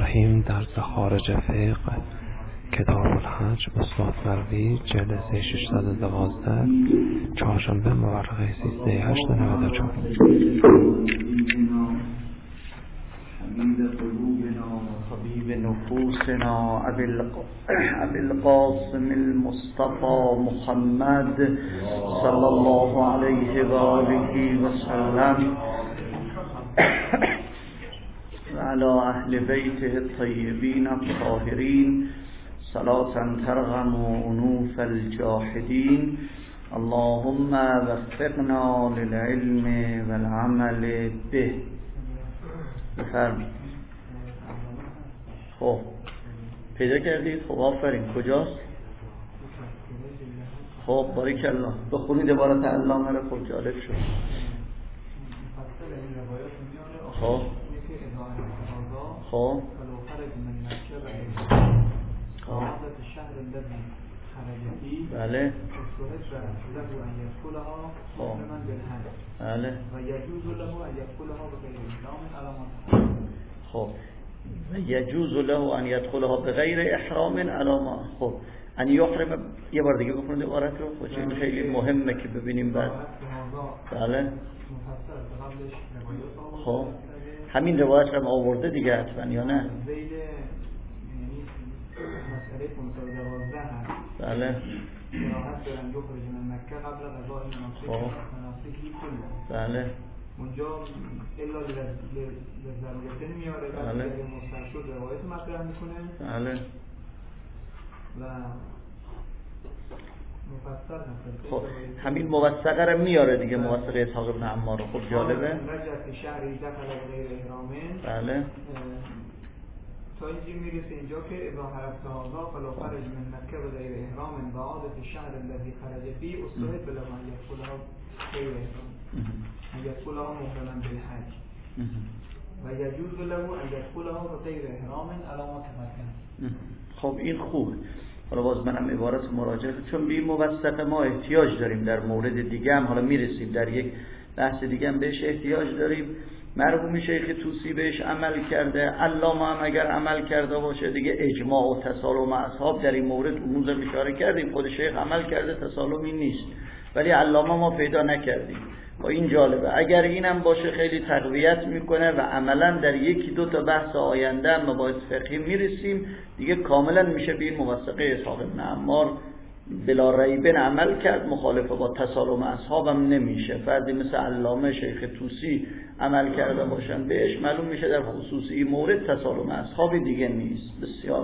الرحیم در خارج فقه کتاب الحج استاد مروی جلسه 612 چهارشنبه مورخه 13/8/94 حبیب قلوبنا و حبیب نفوسنا ابی القاسم المصطفى محمد صلی الله علیه و آله و سلم و علی اهل بیته الطیبین الطاهرین صلاة ترغم انوف الجاحدین اللهم وفقنا للعلم والعمل به. بفرمایید. خب پیدا کردید؟ خب آفرین. کجاست؟ خب بارک الله. بخونید عبارت علامه رو. خب جالب شد. خب خب بله بله و یجوز له ان يدخلها بغیر احرام علامات. خب یجوز له ان يدخلها بغیر احرام علامات. خب ان یحرم. یه بار دیگه بخونید عبارت رو. خب این خیلی مهمه که ببینیم بعد. بله خب همین روایت رو آورده دیگه حتما یا نه؟ بله بله اونجا الا للضرورتین میاره و مستشهد روایت مطرح میکنه. بله و مفصل هست. خب همین موثقه رو میاره دیگه، موثقه اسحاق ابن عمار رو. خب جالبه. رجع شهری دخل غیر احرامین. بله تا اینجا میرسه اینجا که اذا حرفت هذا فلا خرج من مکه و غیر احرام و عادت الشهر الذي خرج فيه استحب له ان يدخلها غیر احرام ان يدخلها محرما بالحج و يجوز له ان يدخلها غیر احرام على ما تقدم. خب این خوب. حالا باز منم عبارت مراجعه، چون به این موثقه ما احتیاج داریم. در مورد دیگه هم حالا میرسیم، در یک بحث دیگه هم بهش احتیاج داریم. مرحوم شیخ طوسی بهش عمل کرده، علامه هم اگر عمل کرده باشه دیگه اجماع و تسالم اصحاب در این مورد اون رو اشاره کردیم. خود شیخ عمل کرده، تسالمی نیست، ولی علامه ما پیدا نکردیم. و این جالبه. اگر اینم باشه خیلی تقویت میکنه و عملا در یکی دو تا بحث آینده هم مباحث فقهی میرسیم دیگه، کاملا میشه به این موثقه اسحاق بن عمار بلا ریبن عمل کرد. مخالفه با تسالم اصحابم نمیشه. فردی مثل علامه شیخ طوسی عمل کرده باشن بهش، معلوم میشه در خصوص این مورد تسالم اصحاب دیگه نیست. بسیار.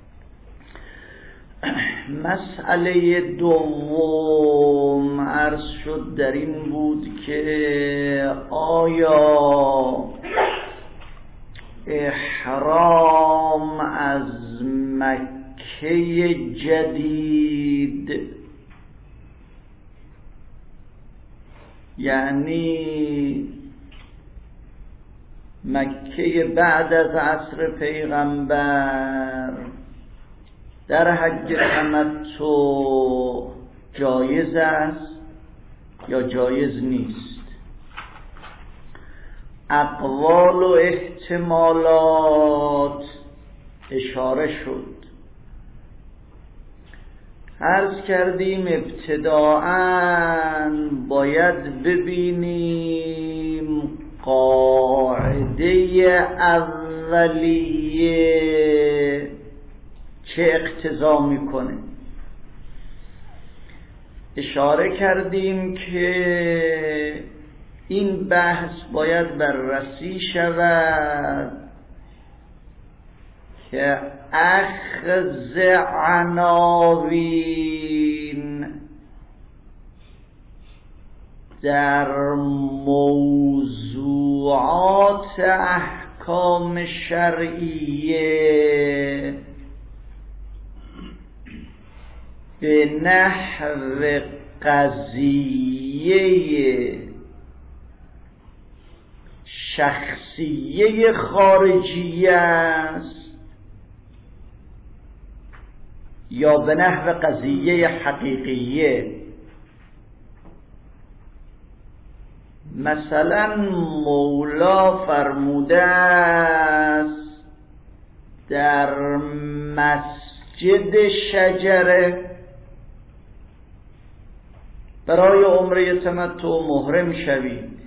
مسئله دوم عرض شد در این بود که آیا احرام از مکه جدید، یعنی مکه بعد از عصر پیغمبر، در حج تمتع جایز است یا جایز نیست؟ اقوال و احتمالات اشاره شد. عرض کردیم ابتداءً باید ببینیم قاعده اولیه چه اقتضا میکنه. اشاره کردیم که این بحث باید بررسی شود که اخذ عناوین در موضوعات احکام شرعیه به نحو قضیه شخصیه خارجیه است یا به نحو قضیه حقیقیه. مثلا مولا فرموده است در مسجد شجره برای عمره تمتع محرم شوید،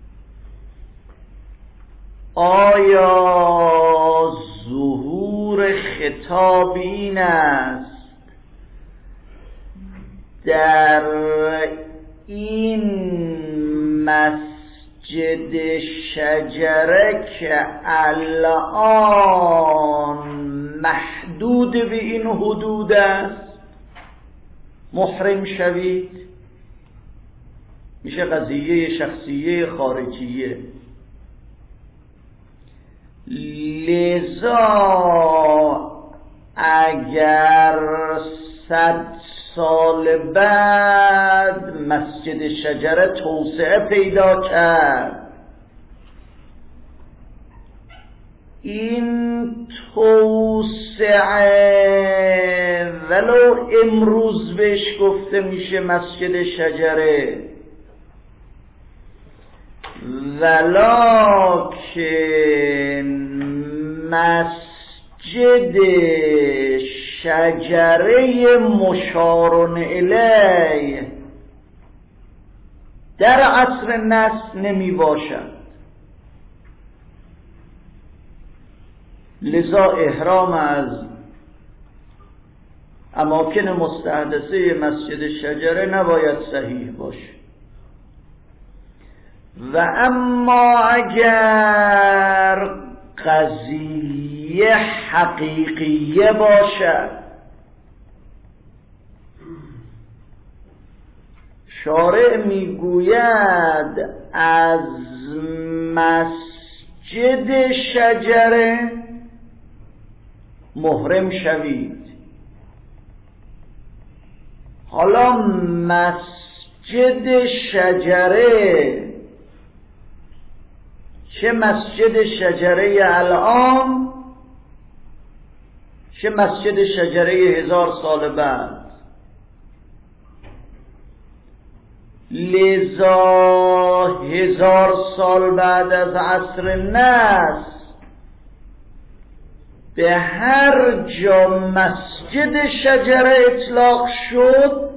آیا ظهور خطاب این است در این مسجد شجره که الان محدود به این حدود است محرم شوید؟ میشه قضیه شخصیه خارجیه. لذا اگر 100 سال بعد مسجد شجره توسعه پیدا کرد، این توسعه ولو امروز بهش گفته میشه مسجد شجره، ولکن مسجد شجره مشار الیه در عصر نسخ نمی باشد. لذا احرام از اماکن مستحدثه مسجد شجره نباید صحیح باشه. و اما اگر قضیه حقیقیه باشد، شارع میگوید از مسجد شجره محرم شوید. حالا مسجد شجره چه مسجد شجره الان چه مسجد شجره 1000 سال بعد، لذا 1000 سال بعد از عصر نسخ به هر جا مسجد شجره اطلاق شد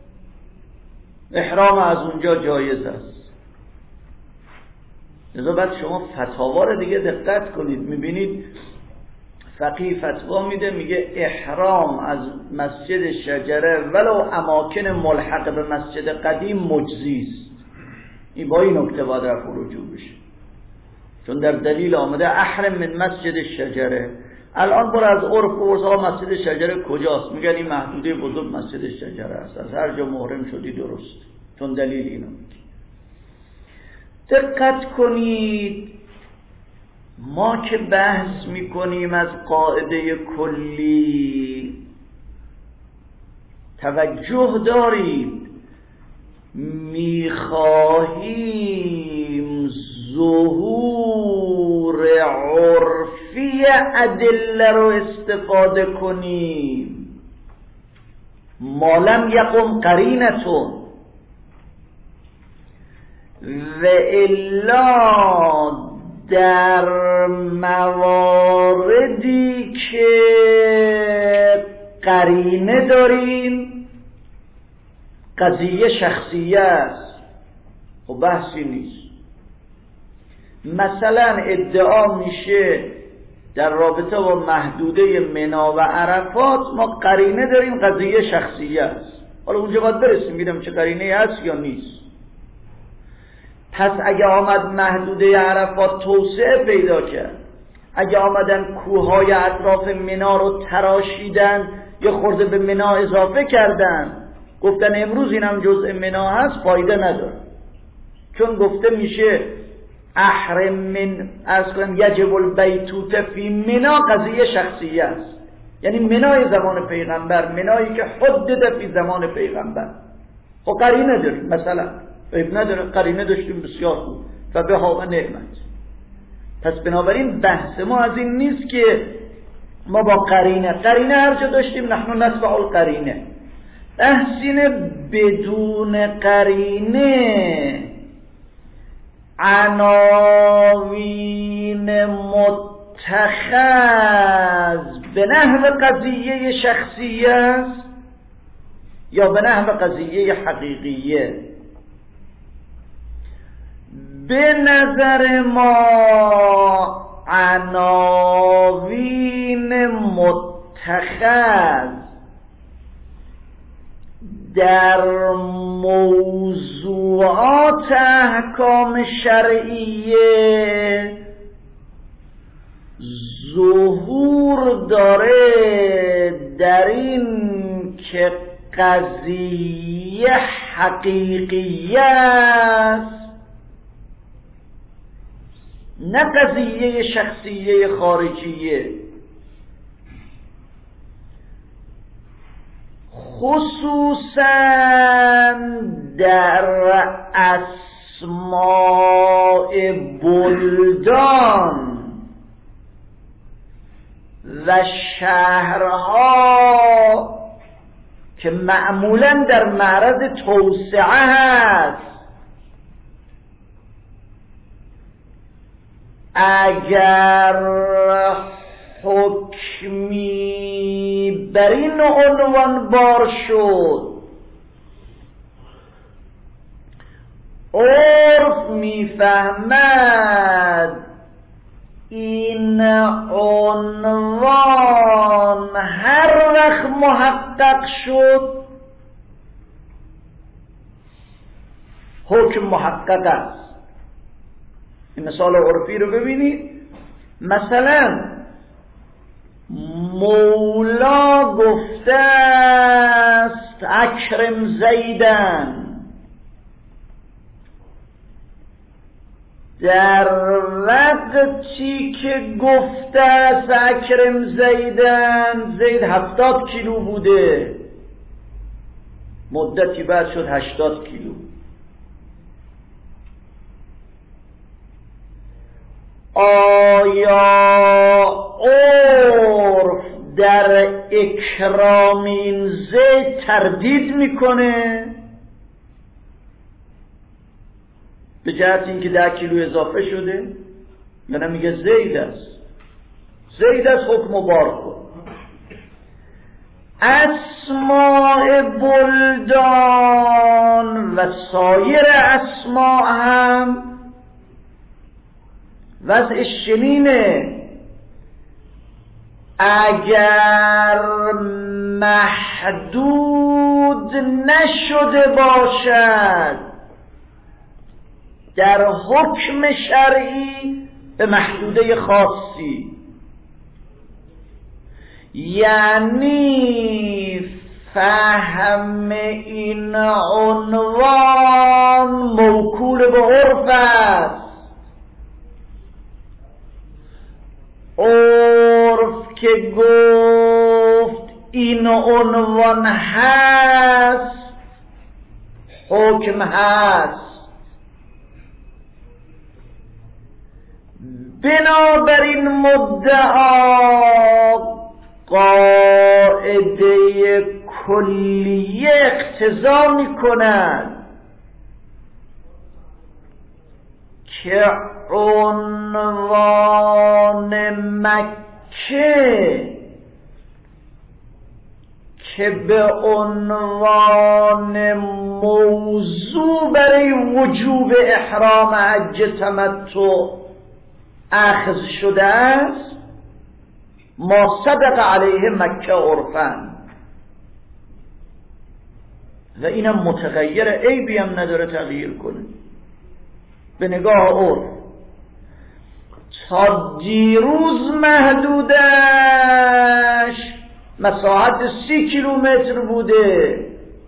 احرام از اونجا جایز است. لذا بعد شما فتاوا رو دیگه دقت کنید، میبینید فقیه فتوا میده میگه احرام از مسجد شجره ولو اماکن ملحق به مسجد قدیم مجزی است. این با این نکته باید رفع رجوع بشه، چون در دلیل آمده احرم من مسجد شجره. الان برو از عرف بپرس مسجد شجره کجاست، میگن این محدوده بزرگ مسجد شجره است، از هر جا محرم شدی درست، چون دلیل اینو میگه. دقت کنید، ما که بحث میکنیم از قاعده کلی توجه دارید، میخواهیم ظهور عرفی ادله رو استفاده کنیم، ما لم یقم قرینتون، و الا در مواردی که قرینه داریم قضیه شخصیه است و بحثی نیست. مثلا ادعا میشه در رابطه با محدوده منا و عرفات ما قرینه داریم قضیه شخصیه است. حالا اونجا باید برسیم ببینم چه قرینه هست یا نیست. پس اگه آمد محدوده عرفات توسعه پیدا کرد، اگه آمدن کوههای اطراف منا رو تراشیدن یا خورده به منا اضافه کردن، گفتن امروز اینم جزء منا هست، فایده نداره، چون گفته میشه احرم من یجب البیتوت فی منا قضیه شخصیه است، یعنی منای زمان پیغمبر، منایی که حدد فی زمان پیغمبر. خب قرینه داریم، مثلا عیب نداره، قرینه داشتیم بسیار خوب، فبها و نعمت. پس بنابراین بحث ما از این نیست که ما با قرینه هر جا داشتیم نحن نتبع القرینه. بحث اینه بدون قرینه عناوین متصل متخذ به نحو قضیه شخصیه است یا به نحو قضیه حقیقیه؟ به نظر ما عناوین متخذ در موضوعات احکام شرعیه ظهور داره در این که قضیه حقیقیه است، نه قضیه شخصیه خارجیه. خصوصا در اسماء بلدان و شهرها که معمولا در معرض توسعه هست، اگر حکمی بر این عنوان بار شد، عرف میفهمد این عنوان هر وقت محقق شد حکم محقق است. این مثال عرفی رو ببینید. مثلا مولا گفته است اکرم زیدن، در وقتی که گفته است اکرم زیدن، زید 70 کیلو بوده، مدتی بعد شد 80 کیلو. آیا عرف در اکرام این زید تردید میکنه به جهت اینکه 10 کیلو اضافه شده؟ یا نه میگه زید است، زید است، حکم بار کن. اسماء بلدان و سایر اسماء هم وضعش چنینه. اگر محدود نشده باشد در حکم شرعی به محدوده خاصی، یعنی فهم این عنوان موکول به عرف است، عرف که گفت این عنوان هست حکم هست. بنابراین مدعا قاعده کلیه اقتضا می کند که عنوان مکه که به عنوان موضوع برای وجوب احرام حج تمتع اخذ شده است، ما صدق علیه مکه عرفاً، و اینم متغیر، عیبی هم نداره تغییر کنه به نگاه عرف. تا دیروز محدودش مساحت 30 کیلومتر بوده،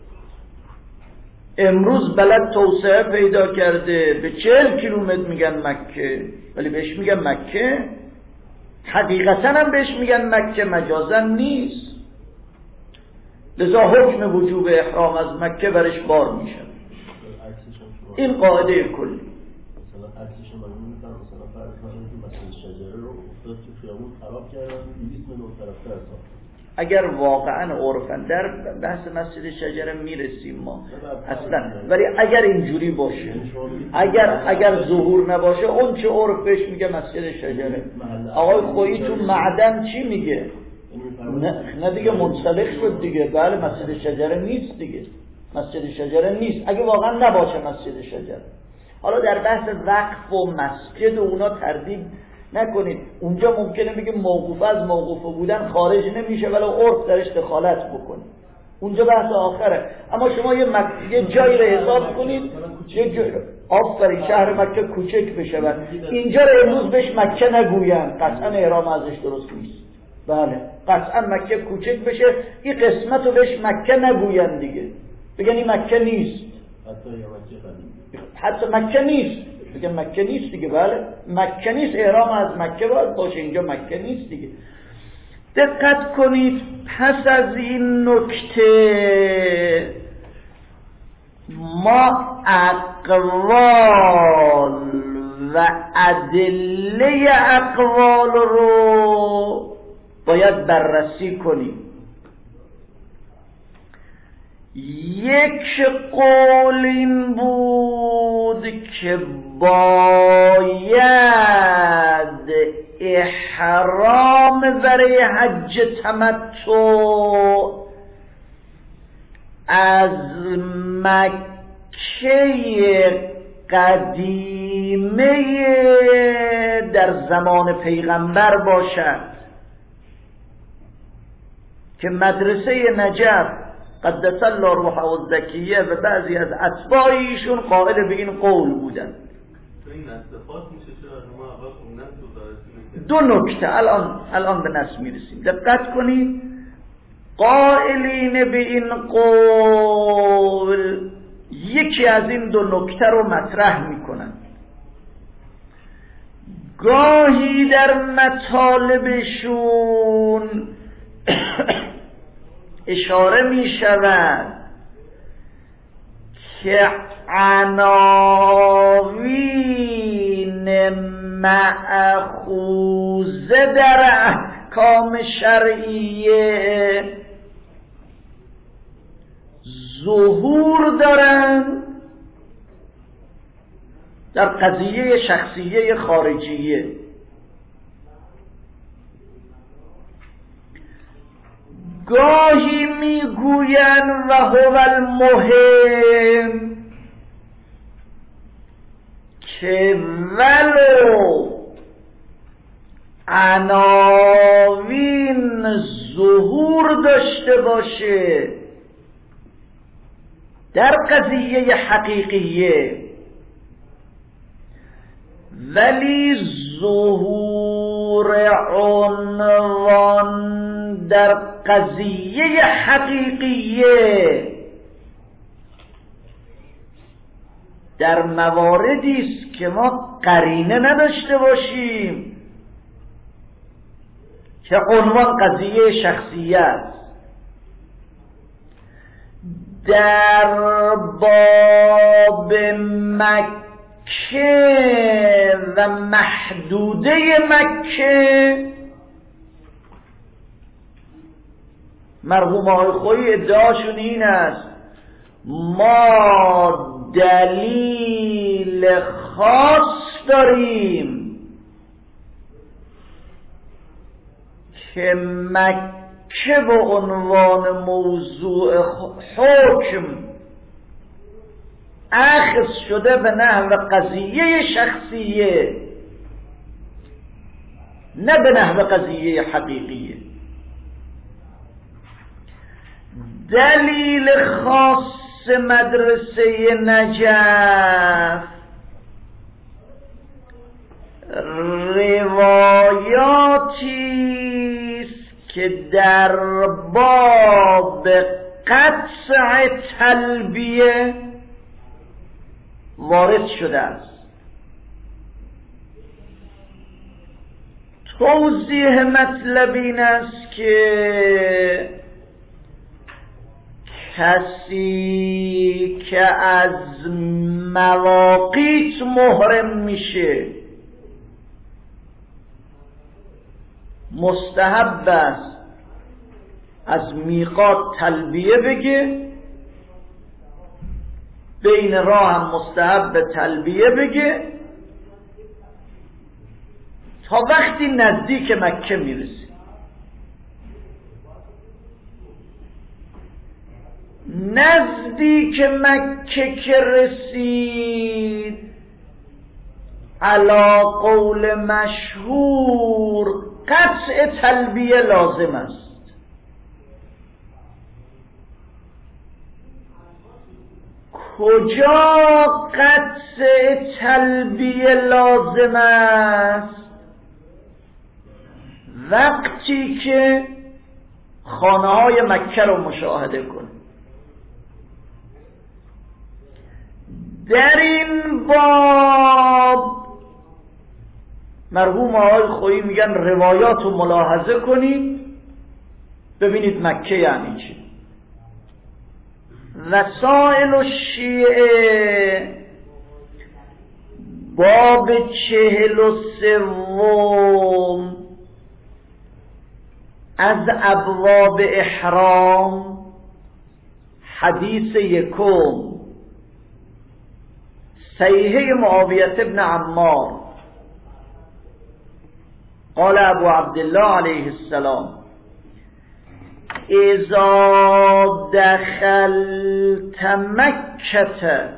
امروز بلد توسعه پیدا کرده به 40 کیلومتر میگن مکه، ولی بهش میگن مکه، حقیقتا هم بهش میگن مکه، مجازا نیست. لذا حکم وجوب احرام از مکه برش بار میشه. این قاعده کلی. مثلا عکسش رو مثلا فرض کنید که مثلا شجره رو افتاد تو خیابون خراب کردن، 200 میلیون طرفدار ساخت. اگر واقعا عرفن در بحث مسجد شجره میرسیم ما اصلا، ولی اگر اینجوری باشه، اگر ظهور نباشه، اون چه عرف بهش میگه مسجد شجره. آقای خویی تو معدن چی میگه؟ نه دیگه منسلخ شد دیگه. بله مسجد شجره نیست دیگه، مسجد شجره نیست اگه واقعا نباشه مسجد شجره. حالا در بحث وقف و مسجد و اونا تردید نکنید. اونجا ممکنه بگه موقوف از موقوف بودن خارج نمیشه ولی عرف درش دخالت بکنه، اونجا بحث آخره. اما شما یه جایی رو حساب کنید، آفرین شهر مکه کوچک بشه، اینجا رو امروز بهش مکه نگوین، قطعا احرام ازش درست نیست. بله قطعا مکه کوچک بشه، این قسمت رو بهش مکه نگوین دیگه، بگن این مکه نیست، حتی مکه نیست، بگن مکه نیست دیگه. بله مکه نیست، احرام از مکه باید باشه، اینجا مکه نیست دیگه. دقت کنید. پس از این نکته ما اقوال و ادله اقوال رو باید بررسی کنیم. یک قول این بود که باید احرام برای حج تمتع از مکه قدیمه در زمان پیغمبر باشد که مدرسه نجف قدس الله روحه الزکیه و بعضی از اتباع ایشون قائل به این قول بودن. دو نکته الان به نص میرسیم، دقت کنید. قائلین به این قول یکی از این دو نکته رو مطرح میکنن. گاهی در مطالبشون اشاره می شود که عناوین مأخوذه در احکام شرعیه ظهور دارن در قضیه شخصیه خارجیه. گاهی میگوین و هو المهم که ولو عناوین ظهور داشته باشه در قضیه حقیقیه، ولی ظهور عنوان در قضیه حقیقیه در مواردی است که ما قرینه نداشته باشیم که عنوان قضیه شخصیه است. در باب مکه و محدوده مکه مرحوم آقای خویی ادعاشون این است ما دلیل خاص داریم که مکه به عنوان موضوع حکم اخذ شده به نحو قضیه شخصیه، نه به نحو قضیه حقیقیه. دلیل خاص مدرسه نجف روایاتی است که در باب قطع تلبیه وارد شده است. توضیح مطلب این است که کسی که از مواقیت محرم میشه مستحب است از میقات تلبیه بگه، بین راه هم مستحب تلبیه بگه، تا وقتی نزدیک مکه میرسی. نزدیک مکه که رسید علی قول مشهور قطع تلبیه لازم است. کجا قطع تلبیه لازم است؟ وقتی که خانه های مکه رو مشاهده کنه. در این باب مرحوم آقای خویی میگن روایات رو ملاحظه کنید ببینید مکه یعنی چی. وسائل الشیعه باب 43 از ابواب احرام حدیث 1 صحیحه معاویه ابن عمار قال ابو عبدالله علیه السلام اذا دخلت مکة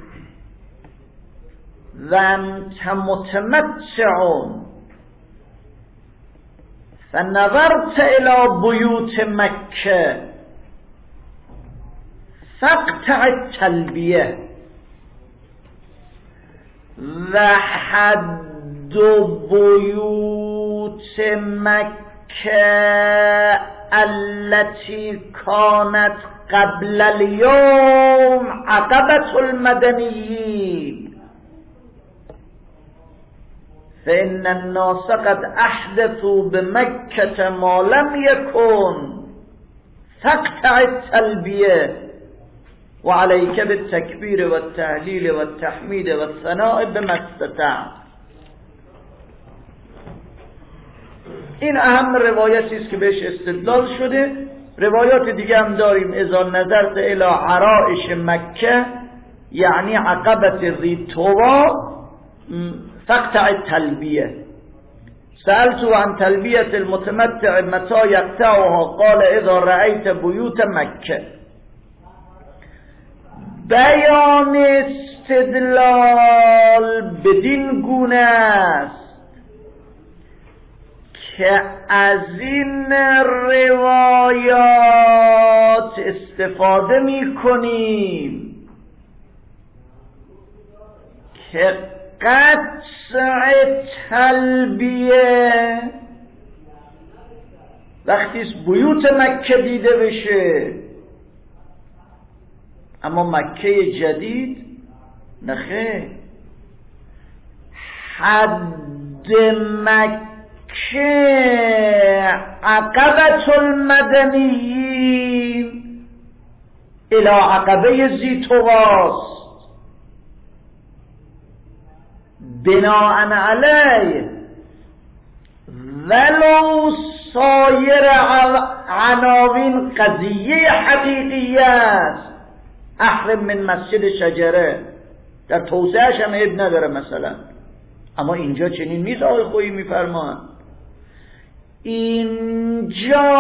و انت متمتع فنظرت الى بیوت مکة فاقطع التلبیه و حد بیوت مکة التي كانت قبل اليوم عقبة المدنيين فإن الناس قد أحدثوا بمكة ما لم يكن فاقطع التلبية وعليك بالتكبير والتهليل والتحميد والثناء بما استطعت. این اهم روایتی است که بهش استدلال شده. روایات دیگه هم داریم. اذا نظرت الى عرائش مکه یعنی عقبت ذی طوا فاقطع التلبیه. سألت عن تلبیه المتمتع متى یقطعها قال اذا رأیت بیوت مکه. بیان استدلال بدین گونه است که از این روایات استفاده می کنیم که قطع تلبیه وقتی بیوت مکه دیده بشه، اما مکه جدید نخیر. حد مکه عقبة المدنيين الى عقبه ذی طواست. بناء علیه ولو سایر عناوین قضیه حقیقیه است. احرم من مسجد شجره در توسعهش هم عیب نداره مثلا، اما اینجا چنین نیست. آقای خویی میفرمایند اینجا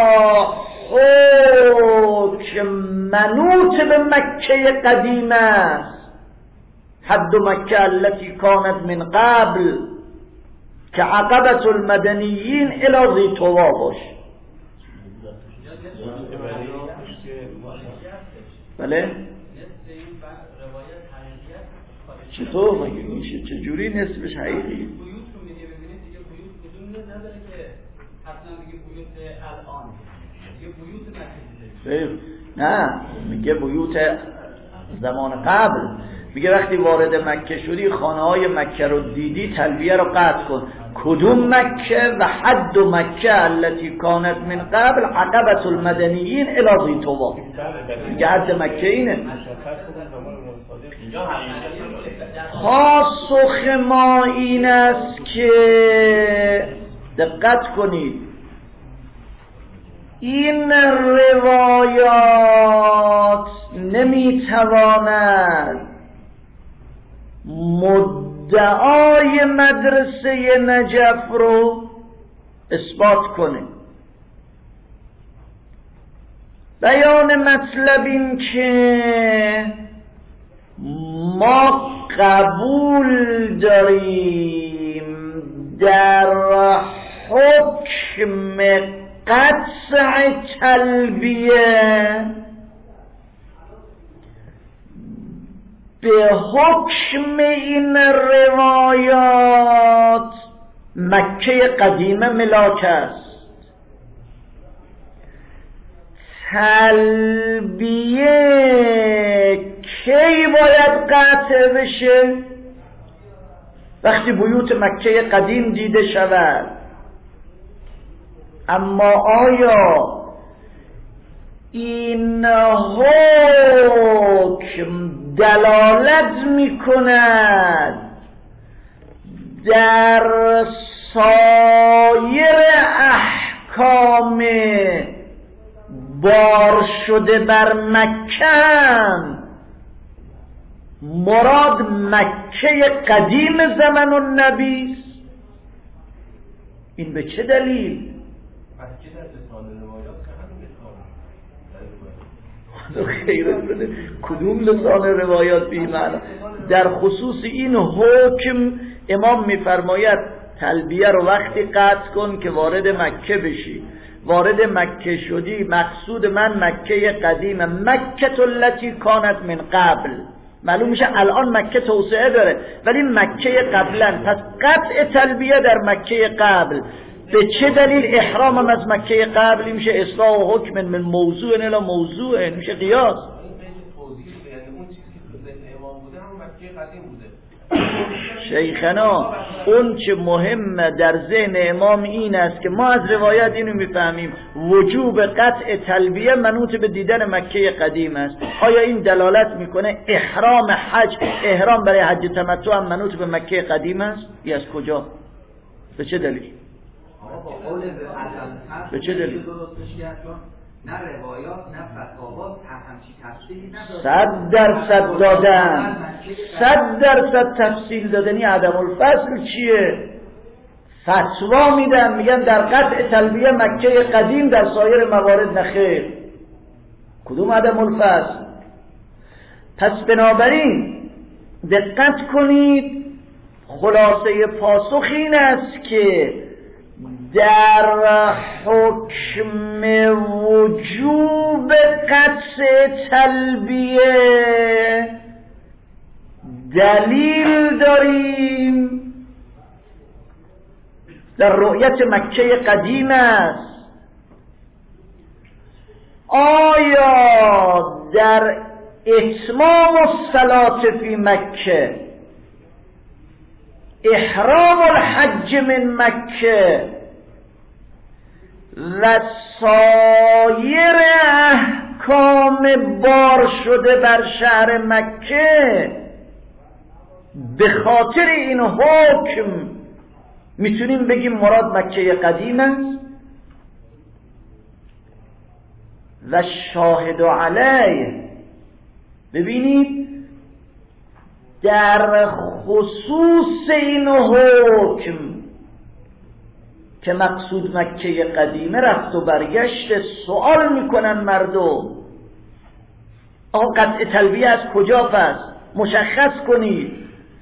حکم منوط به مکه قدیم است. حد مکه التي كانت من قبل که عقبة المدنیین الی ذی طوا باش. بله چطور مگه میشه؟ چجوری نصفش حقیقی؟ نه میگه بیوت زمان قبل. میگه وقتی وارد مکه شدی خانه های مکه رو دیدی تلبیه رو قطع کن. کدوم مکه؟ و حد مکه التي كانت من قبل عقبة المدنیین الی ذی طوا. میگه حد مکه اینه. پاسخ ما این است که دقت کنید این روایات نمیتواند مدعای مدرسه نجف رو اثبات کنه. بیان مطلب این که ما قبول داریم در حکم قطع تلبیه به حکم این روایات مکه قدیمه ملاک است. تلبیه کی باید قطع بشه؟ وقتی بیوت مکه قدیم دیده شود. اما آیا این حکم دلالت می کند در سایر احکام بار شده بر مکه مراد مکه قدیم زمان النبی است؟ این به چه دلیل؟ خیرت بده کدوم لسان روایات بی معنی؟ در خصوص این حکم امام میفرماید تلبیه رو وقتی قطع کن که وارد مکه بشی. وارد مکه شدی، مقصود من مکه قدیم، مکه التي کانت من قبل. معلوم میشه الان مکه توسعه داره ولی مکه قبلا. پس قطع تلبیه در مکه قبل به چه دلیل؟ احرامم از مکه قبلی میشه اصلاح و حکم من موضوع الی موضوع، میشه قیاس. شیخنا اون چه مهم در ذهن امام این است که ما از روایت اینو میفهمیم وجوب قطع تلبیه منوط به دیدن مکه قدیم است. آیا این دلالت میکنه احرام حج، احرام برای حج تمتع هم منوط به مکه قدیم است؟ یا از کجا؟ به چه دلیل؟ به چه دلیل؟ نه روایات نه فتاوات همچی تفصیلی نداره. 100% دادن، 100% تفصیل دادنی عدم الفصل چیه؟ فتوا میدن میگن در قطع تلبیه مکه قدیم، در سایر موارد نخیر. کدوم عدم الفصل؟ پس بنابراین دقت کنید، خلاصه پاسخ این است که در حکم وجوب قطع تلبیه دلیل داریم در رؤیت مکه قدیم است. آیا در اتمام الصلاة فی مکه، احرام الحج من مکه و سایر احکام بار شده بر شهر مکه به خاطر این حکم میتونیم بگیم مراد مکه قدیم است؟ و شاهد علیه، ببینید در خصوص این حکم که مقصود مکه قدیمه رفت و برگشت، سوال میکنن مردم آقا قطع تلبیه از کجا پس؟ مشخص کنید.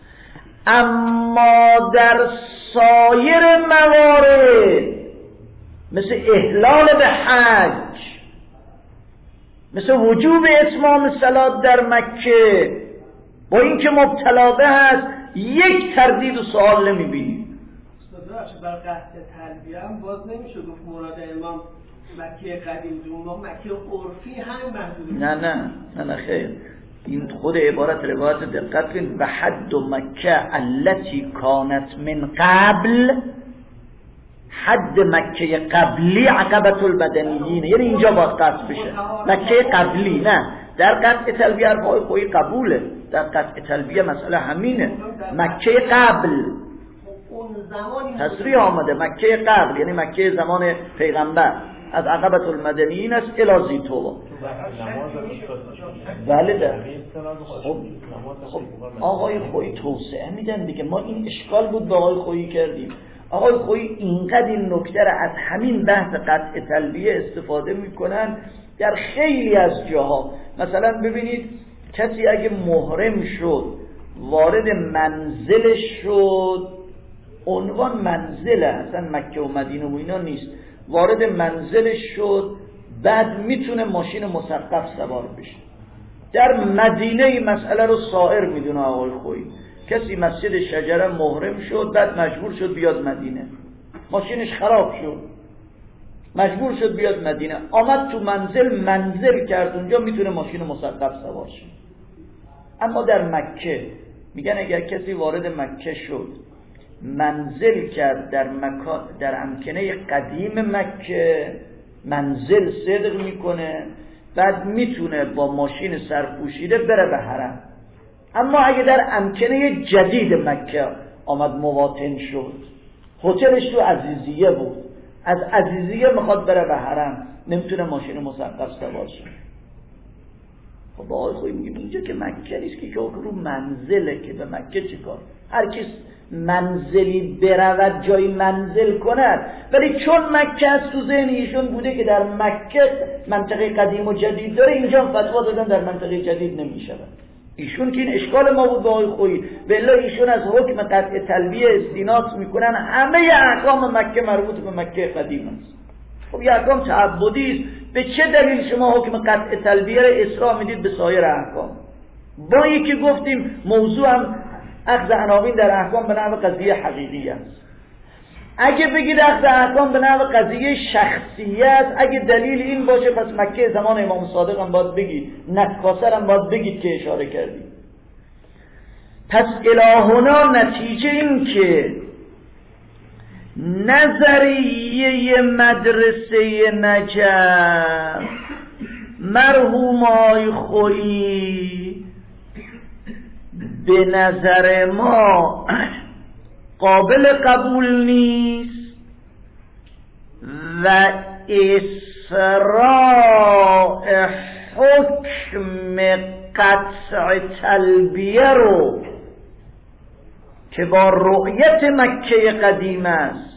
اما در سایر موارد مثل احلال به حج، مثل وجوب اتمام صلات در مکه، با اینکه مبتلا به هست یک تردید و سوال نمیبینیم. بر قطع تلبیه هم باز نمیشه گفت مراد امام مکه قدیم دوما مکه عرفی هم محدود. نه خیر، این خود عبارت روایت دقت کنید. و حد مکه التي کانت من قبل، حد مکه قبلی عقبة البدنیین، یعنی اینجا باید قطع بشه. مکه قبلی نه، در قطع تلبیه حرفای خویی قبوله، در قطع تلبیه مسئله همینه. مکه قبل تصریح آمده، مکه قبل یعنی مکه زمان پیغمبر. از عقبة المدنیین است الی زیتوبا. بله خب آقای خویی توسعه میدن دیگه. ما این اشکال بود به آقای خویی کردیم. آقای خویی اینقدر این نکته را از همین بحث قطع تلبیه استفاده میکنن در خیلی از جاها. مثلا ببینید کسی اگه محرم شد وارد منزلش شد، عنوان منزله اصلا مکه و مدینه و اینا نیست، وارد منزلش شد بعد میتونه ماشین مسقف سوار بشه. در مدینه این مسئله رو سائر میدونه آقای خویی. کسی مسجد شجره محرم شد بعد مجبور شد بیاد مدینه، ماشینش خراب شد مجبور شد بیاد مدینه، آمد تو منزل کرد اونجا میتونه ماشین مسقف سوار شه. اما در مکه میگن اگر کسی وارد مکه شد منزل کرد در امکنه قدیم مکه، منزل صدق میکنه، بعد میتونه با ماشین سرپوشیده بره به حرم. اما اگه در امکنه جدید مکه آمد مواطن شد، هتلش تو عزیزیه بود، از عزیزیه میخواد بره به حرم، نمیتونه ماشین مسقف سوار شه. خب آقای خویی میگه اینجا که مکه نیست که رو منزله که به مکه چیکار؟ هر کس منزلی برود جای منزل کند، ولی چون مکه از تو ذهن ایشون بوده که در مکه منطقه قدیم و جدید داره، اینجا فتوا دادن در منطقه جدید نمیشود. ایشون که این اشکال ما بود با آقای خویی، بالله ایشون از حکم قطع تلبیه استیناس میکنن، همه احکام مکه مربوط به مکه قدیم است. خب یه احکام تعبدی است، به چه دلیل شما حکم قطع تلبیه را اصرار میدید به سایر احکام؟ با یکی گفتیم موضوع هم اخذ عناوین در احکام به نحو قضیه حقیقی است. اگه بگید اخذ احکام به نحو قضیه شخصی است، اگه دلیل این باشه پس مکه زمان امام صادق هم باید بگید، نکاسر هم باید بگید که اشاره کردید. پس الهنا نتیجه این که نظریه مدرسه نجف مرحوم آقای خویی به نظر ما قابل قبول نیست و اسراع حکم قطع تلبیه رو که با رؤیت مکه قدیم است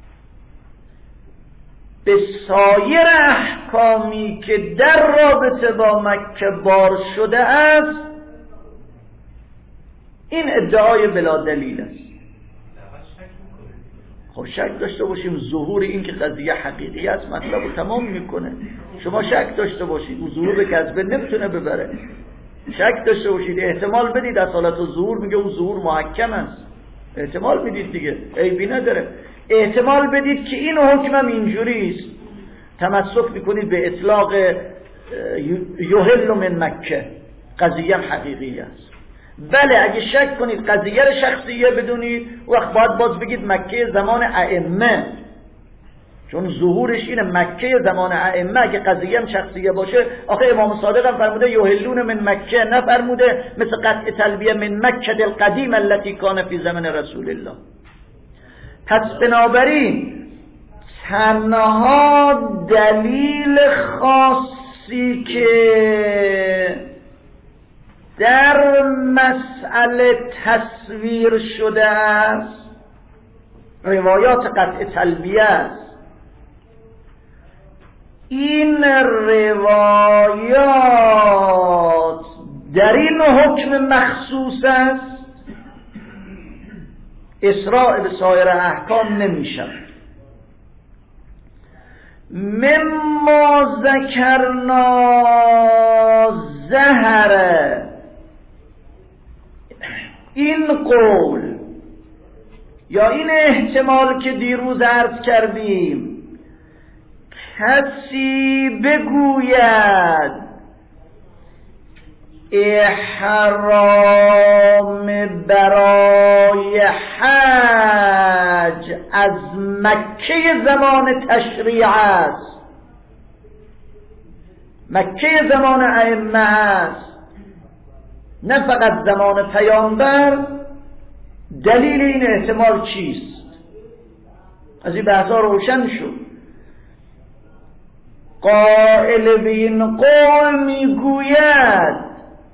به سایر احکامی که در رابطه با مکه بار شده است، این ادعای بلا دلیل است. خب شک داشته باشیم ظهور این که قضیه حقیقی است مطلب رو تمام میکنه. شما شک داشته باشید اون ظهور به کذبه نمیتونه ببره. شک داشته باشید احتمال بدید اصالت و ظهور، میگه اون ظهور محکم است، احتمال بدید دیگه، عیبی نداره. احتمال بدید که این حکمم اینجوری است، تمسک میکنید به اطلاق یحل من مکه، قضیه حقیقی است. بله اگه شک کنید قضیه رو شخصیه بدونید، وقت باید بگید مکه زمان ائمه، چون ظهورش اینه مکه زمان ائمه. اگه قضیه هم شخصیه باشه، آخه امام صادق هم فرموده یحلون من مکه، نفرموده مثل قطع تلبیه من مکه القدیم التي کان فی زمن رسول الله. پس بنابراین تنها دلیل خاصی که در مسئله تصویر شده است روایات قطع تلبیه است. این روایات در این حکم مخصوص است، اسراع به سایر احکام نمیشه. مما ذکرنا ظهر این قول یا این احتمال که دیروز عرض کردیم، کسی بگوید احرام برای حج از مکه زمان تشریع است، مکه زمان ائمه است، نه فقط زمان پیامبر، دلیل این احتمال چیست؟ از این بحثا روشن شد. قائل به این قول میگوید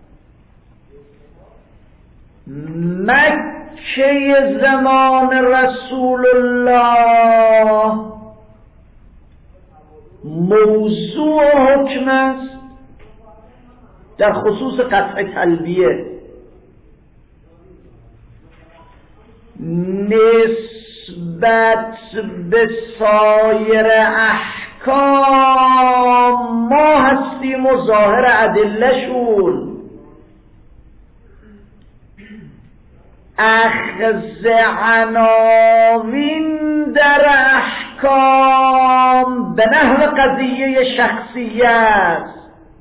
مکه زمان رسول الله موضوع حکم است در خصوص قطع تلبیه، نسبت به سایر احکام ما هستیم و ظاهر ادله‌شون. اخذ عناوین در احکام به نحو قضیه شخصیه است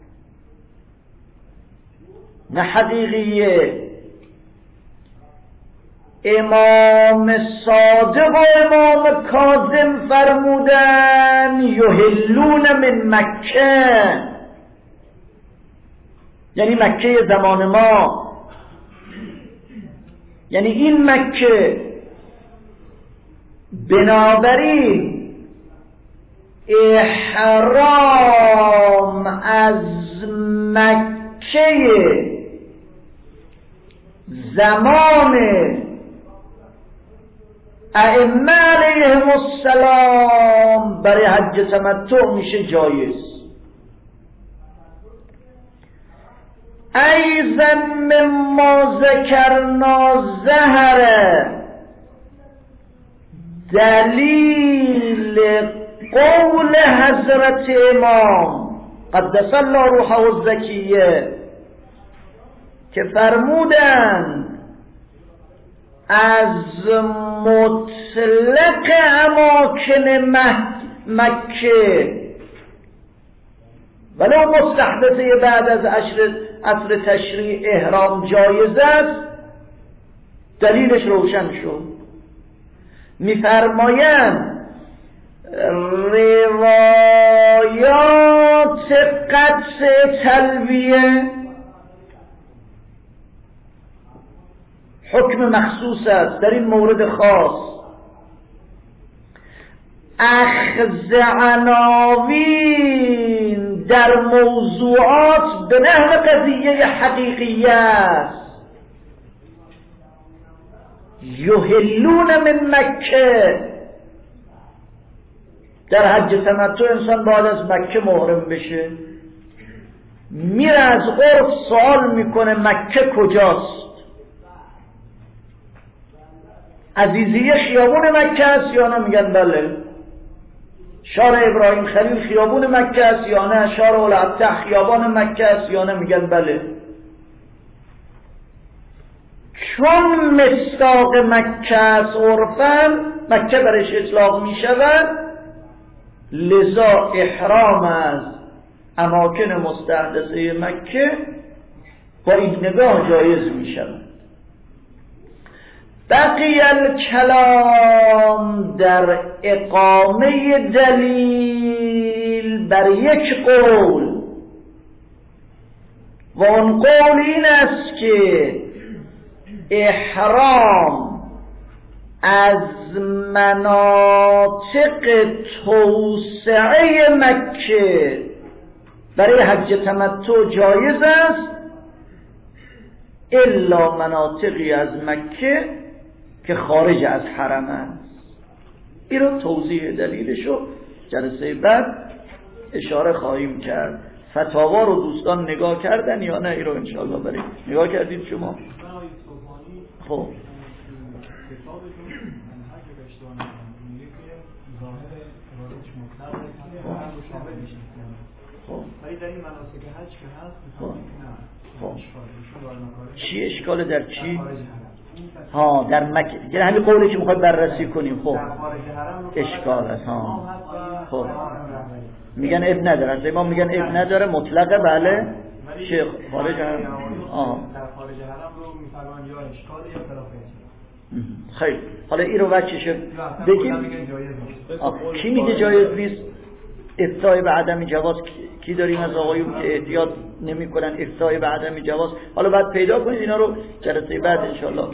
نه حقیقیه. امام صادق و امام کاظم فرمودن یحلون من مکه، یعنی مکه زمان ما، یعنی این مکه. بنابراین احرام از مکه زمان ائمه علیهم السلام برای حج تمتع میشه جایز. ایضا مما ذکرنا ظهر دلیل قول حضرت امام قدس الله روحه الزکیه که فرمودند از مطلق اماکن مکه ولو مستحدثه بعد از عصر تشریع احرام جایز است. دلیلش روشن شد. میفرمایند روایات قطع تلبیه حکم مخصوص است در این مورد خاص. اخذ عناوین در موضوعات به نحو قضیه حقیقیه است. یحلون من مکه، در حج تمتع انسان باید از مکه محرم بشه، میره از عرف سوال میکنه مکه کجاست؟ عزیزیه خیابون مکه است یا نه؟ میگن بله. شارع ابراهیم خلیل خیابون مکه است یا نه؟ شارع الابتح خیابان مکه است یا نه؟ میگن بله. چون مصداق مکه است عرفاً مکه برش اطلاق میشود، لذا احرام از اماکن مستحدثه مکه با این نگاه جایز میشود. بقی الکلام در اقامه دلیل بر یک قول و اون قول این است که احرام از مناطق توسعه مکه برای حج تمتع جایز است الا مناطقی از مکه که خارج از حرم است. این رو توضیح دلیلشو جلسه بعد اشاره خواهیم کرد. فتاوا رو دوستان نگاه کردن یا نه؟ این رو انشاءالله بریم نگاه کردید شما؟ خب ولی در این مناسک حج که هست چی اشکال در چی؟ ها در مکه، یعنی همین قولی که میخواد بررسی کنیم. خب اشکال هست. ها خب میگن اب نداره، از امام میگن اب نداره مطلقه. بله شیخ خارج هم در خارج حرم رو میفرمان یا اشکال یا خلافه. خیلی حالا این رو وجهش بگیم. کی میگه جایز نیست؟ افتای به عدم جواز کی داریم از آقایون که احتیاط نمی کنن افتای به عدم جواز؟ حالا بعد پیدا کنید اینا رو جلسه بعد انشالله.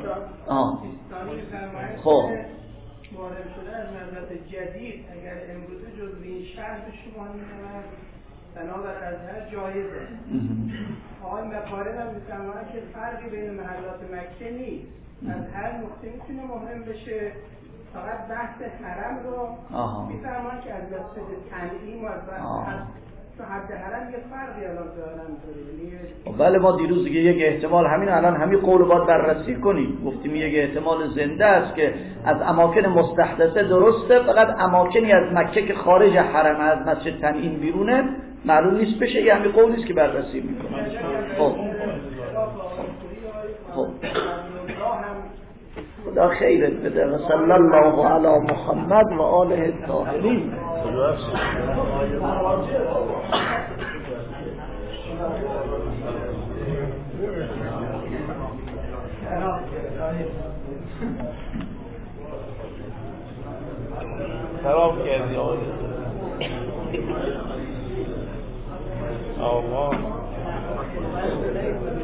خب وارد شده از نظر جدید اگر امروز جزوی شهر شما میکنن بنابر ازهر جایزه. آقای مقارن هم میفرمایند که فرقی بین محلات مکه نیست، از هر نقطه میتونه محرم بشه، فقط بحث حرم رو میفرمایند که از لحاظ تنعیم و تو حد حرم یه فرقی الان دارن. بله ما دیروز دیگه یک احتمال همین الان همین قول باید بررسی کنیم، گفتیم یک احتمال زنده است که از اماکن مستحدثه درسته، فقط اماکنی از مکه که خارج حرم از مسجد تنعیم بیرونه معلوم نیست بشه، یه همین قولی است که بررسی میکنم. خب خدا خیرت بده و صلی الله علی محمد و آله الطاهرین. خراب کردی آقای